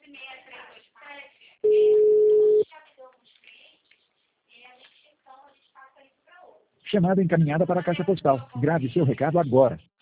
Chamada encaminhada para a caixa postal. Grave seu recado agora.